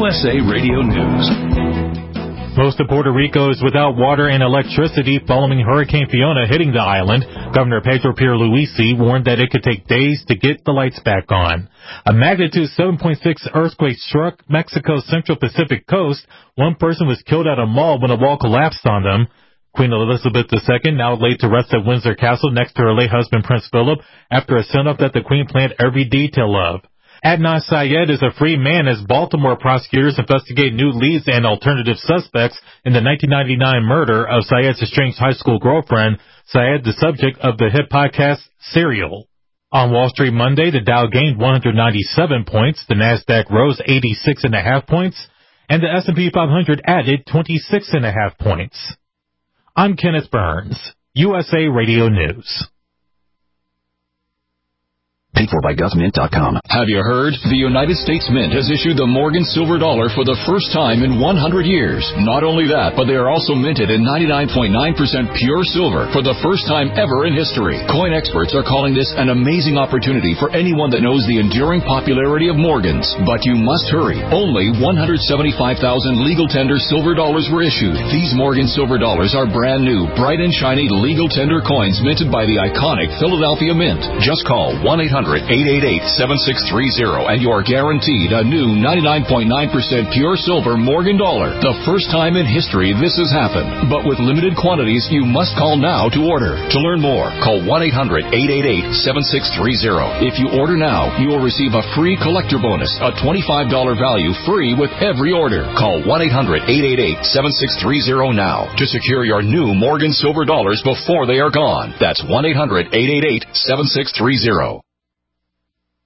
USA Radio News. Most of Puerto Rico is without water and electricity following Hurricane Fiona hitting the island. Governor Pedro Pierluisi warned that it could take days to get the lights back on. A magnitude 7.6 earthquake struck Mexico's Central Pacific coast. One person was killed at a mall when a wall collapsed on them. Queen Elizabeth II now laid to rest at Windsor Castle next to her late husband Prince Philip after a send-off that the Queen planned every detail of. Adnan Syed is a free man as Baltimore prosecutors investigate new leads and alternative suspects in the 1999 murder of Syed's estranged high school girlfriend, Syed, the subject of the hit podcast Serial. On Wall Street Monday, the Dow gained 197 points, the Nasdaq rose 86.5 points, and the S&P 500 added 26.5 points. I'm Kenneth Burns, USA Radio News. Paid for by GovMint.com. Have you heard? The United States Mint has issued the Morgan Silver Dollar for the first time in 100 years. Not only that, but they are also minted in 99.9% pure silver for the first time ever in history. Coin experts are calling this an amazing opportunity for anyone that knows the enduring popularity of Morgans. But you must hurry. Only 175,000 legal tender silver dollars were issued. These Morgan Silver Dollars are brand new, bright and shiny legal tender coins minted by the iconic Philadelphia Mint. Just call 1-800-888-7630 and you're guaranteed a new 99.9% pure silver Morgan dollar. The first time in history this has happened. But with limited quantities, you must call now to order. To learn more, call 1-800-888-7630. If you order now, you will receive a free collector bonus, a $25 value free with every order. Call 1-800-888-7630 now to secure your new Morgan Silver Dollars before they are gone. That's 1-800-888-7630.